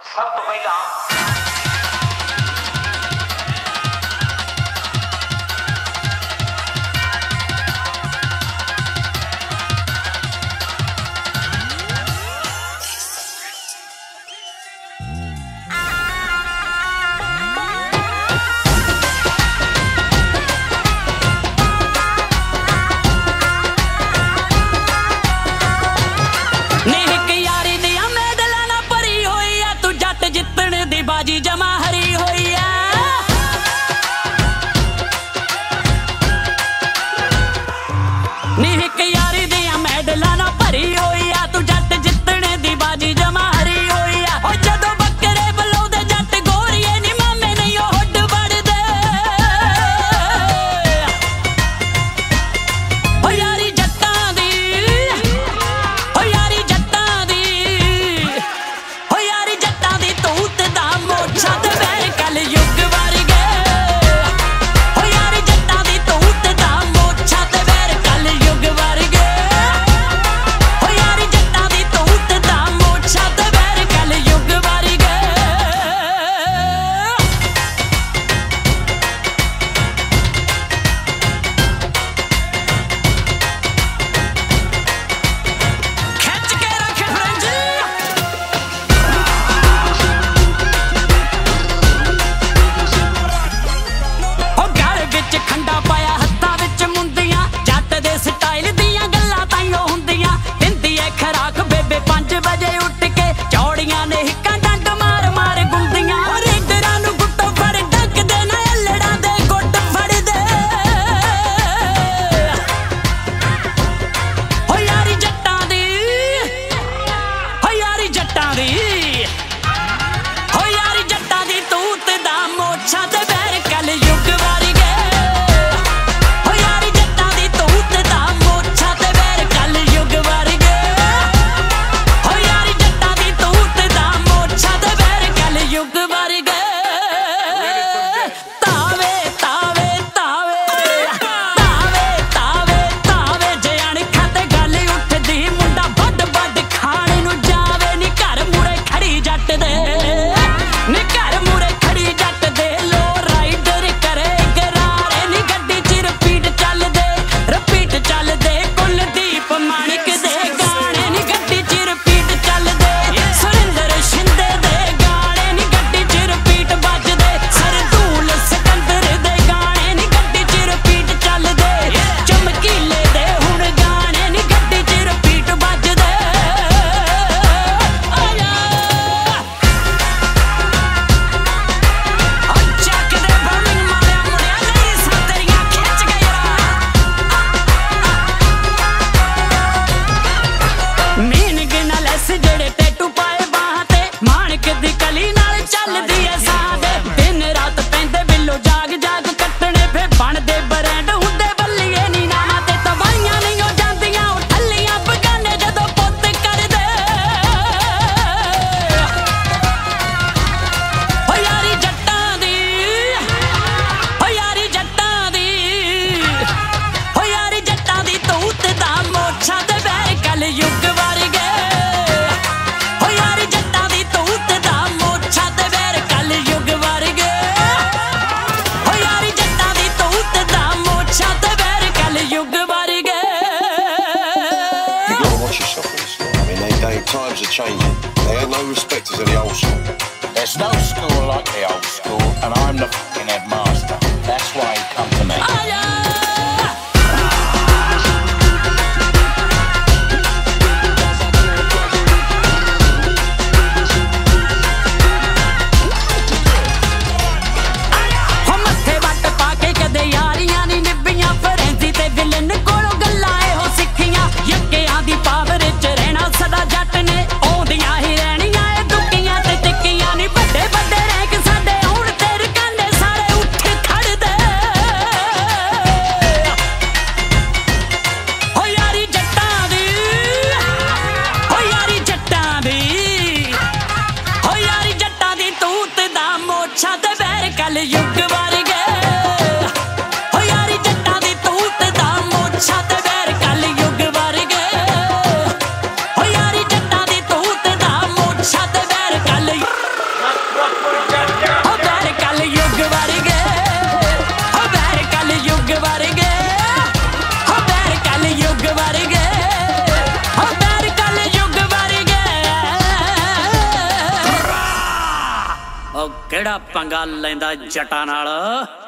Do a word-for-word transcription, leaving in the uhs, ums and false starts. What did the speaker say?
ਸਭ ਤੋਂ ਪਹਿਲਾਂ बाजी जमा हरी होई है नी एक यारी दिया मैडला ना भरी होई है तू जट जितने दी बाजी जमा हरी होई है ओ जदों बकरे बलाउंदे जट गोरीए नी मामे नहीं ओ हुड वड़दे ओ यारी जट्टां दी ओ यारी जट्टां दी ओ यारी जट्टां दी तूत दा मोछा ते वैर कल युग वर्गे ओ यारी जट्टां दी तूत दा मोछा ते वैर कल युग वर्गे ओ यारी जट्टां दी तूत दा मोछा ते वैर कल युग वर्गे खिच के रख फ्रंज ओ गल विच खंडा पाया हत्थां विच मुंदियां जट दे स्टाइल दियां गल्लां ताईं हुंदियां दिंदी ऐ खराक बेबे पांच बजे उठ के चौड़ियां ने हिक्कां डंड मार मार गुंदियां ओ रेडरां नूं गुੱਟੋਂ फड़ डकदे ना अल्लड़ां दे गुੱਟ फड़दे ओ यारी जट्टां दी ओ यारी जट्टां दी हो यारी जट्टां दी तूत दा मोछा ते वैर कल युग वर्गे हो यारी जट्टां दी तूत दा मोछा ते वैर कल युग वर्गे हो यारी जट्टां दी तूत दा मोछा ते वैर कल युग वर्गे तावे तावे तावे तावे तावे तावे जे अणखा ते गल उठदी मुंडा ਵੱਡ ਵੱਡ ਖਾਣੇ ਨੂੰ ਜਾਵੇ ਨੀ ਘਰ ਮੂਰੇ ਖੜੀ ਜੱਟ ਦੇ ਨੀ ਘਰ ਮੂਰੇ ਖੜੀ ਜੱਟ ਦੇ ਲੋ ਰਾਈਡਰ ਕਰੇ ਗਰਾਰੇ ਨੀ ਗੱਡੀ ਚ ਰਿਪੀਟ ਚੱਲਦੇ ਰਿਪੀਟ ਚੱਲਦੇ ਕੁਲਦੀਪ ਮਾਣਿਕ ਦੇ ਗਾਣੇ ਨੀ ਗੱਡੀ ਚ ਰਿਪੀਟ ਚੱਲਦੇ ਸੁਰਿੰਦਰ ਸ਼ਿੰਦੇ ਦੇ ਗਾਣੇ ਨੀ ਗੱਡੀ ਚ ਰਿਪੀਟ ਵੱਜਦੇ ਸਰਦੂਲ ਸਿਕੰਦਰ ਦੇ ਗਾਣੇ ਨੀ ਗੱਡੀ ਚ ਰਿਪੀਟ ਚੱਲਦੇ ਚਮਕੀਲੇ ਦੇ ਹੁਣ ਗਾਣੇ ਨੀ ਗੱਡੀ ਚ ਰਿਪੀਟ ਵੱਜਦੇ ਆਇਆ ਓ ਚੱਕ ਦੇ ਬਰਨਿੰਗ ਮਾਰਿਆ ਮੁੜਿਆ ਨਹੀਂ ਸੰਤਰੀਆਂ ਖਿੱਚ ਗਈ ਮੀਨਿੰਗ ਨਾਲ ਐਸ ਜਿਹੜੇ ਟੈਟੂ ਪਾਏ ਬਾਹਾਂ ਤੇ ਮਾਣਕ ਦੀ ਕਲੀ ਨਾਲ ਚੱਲਦੀ ਐ ਸਾਹ ਦੇ ਦਿਨ ਰਾਤ ਪੈਂਦੇ ਬਿੱਲੋ ਜਾਗ ਜਾਗ ਕੱਟਣੇ ਫੇ ਬਣਦੇ ਬ੍ਰਾਂਡ ਹੁੰਦੇ ਬੱਲੀਏ ਨੀ ਨਾਵਾਂ ਤੇ ਤਵਾਈਆਂ ਨਹੀਂ ਹੋ ਜਾਂਦੀਆਂ ਉਹ ਠੱਲੀਆਂ ਬਗਾਨੇ ਜਦੋਂ ਪੁੱਤ ਕਰਦੇ ਓ ਯਾਰੀ ਜੱਟਾਂ ਦੀ ਓ ਯਾਰੀ ਜੱਟਾਂ ਦੀ ਓ ਯਾਰੀ ਜੱਟਾਂ ਦੀ ਤੂਤ ਦਾ ਮੋਛਾ ਤੇ ਵੈਰ ਕਲ ਯੁਗ ਵਰਗੇ ਓ ਯਾਰੀ ਜੱਟਾਂ ਦੀ ਤੂਤ ਦਾ ਮੋਛਾ ਤੇ ਵੈਰ ਕਲ ਯੁਗ ਵਰਗੇ ਓ ਯਾਰੀ ਜੱਟਾਂ ਦੀ ਤੂਤ ਦਾ ਮੋਛਾ ਤੇ ਵੈਰ ਕਲ ਯੁਗ ਵਰਗੇ You gotta watch yourself with this lot. I mean, they, they, times are changing. They had no respect as in the old school. there's no school like the old school and I'm the fucking headmaster. That's why you come to me. ਆਇਆ ਹੋ ਮੱਥੇ ਵੱਟ ਪਾ ਕੇ ਕਦੇ ਯਾਰੀਆਂ ਨੀ ਨਿਭੀਆਂ ਫਰੈਂਜ਼ੀ ਤੇ villain ਕੋਲੋਂ ਗੱਲਾਂ ਇਹੋ ਸਿੱਖੀਆਂ ਯੱਕਿਆਂ ਦੀ ਪਾਵਰ ਚ ਰਹਿਣਾ ਸਦਾ ਜੱਟ ਨੇ ਆਉਂਦੀਆਂ ਹੀ ਰਹਿਣੀਆਂ ਇਹ ਦੁੱਕੀਆਂ ਤੇ ਟਿੱਕੀਆਂ ਨੀ ਵੱਡੇ ਵੱਡੇ ਰੈਂਕ ਸਾਡੇ ਹੁਣ ਤੇ ਰਕਾਨੇ ਸਾਰੇ ਉੱਠ ਖੜਦੇ ਹੋ ਯਾਰੀ ਜੱਟਾਂ ਦੀ ਹੋ ਯਾਰੀ ਜੱਟਾਂ ਦੀ ਹੋ ਯਾਰੀ ਜੱਟਾਂ ਦੀ ਤੂਤ ਦਾ ਮੋਛਾ ਤੇ ਵੈਰ ਕਲ ਯੁਗ ਵਰਗੇ ਹੋ ਯਾਰੀ ਜੱਟਾਂ ਦੀ ਤੂਤ ਦਾ ਮੋਛਾ ਤੇ ਵੈਰ ਕਲ ਯੁਗ ਵਰਗੇ ਹੋ ਯਾਰੀ ਜੱਟਾਂ ਦੀ ਤੂਤ ਦਾ ਮੋਛਾ ਤੇ ਵੈਰ ਕਲ ਉਹ ਕਿਹੜਾ ਪੰਗਾ ਲੈਂਦਾ ਜੱਟਾਂ ਨਾਲ।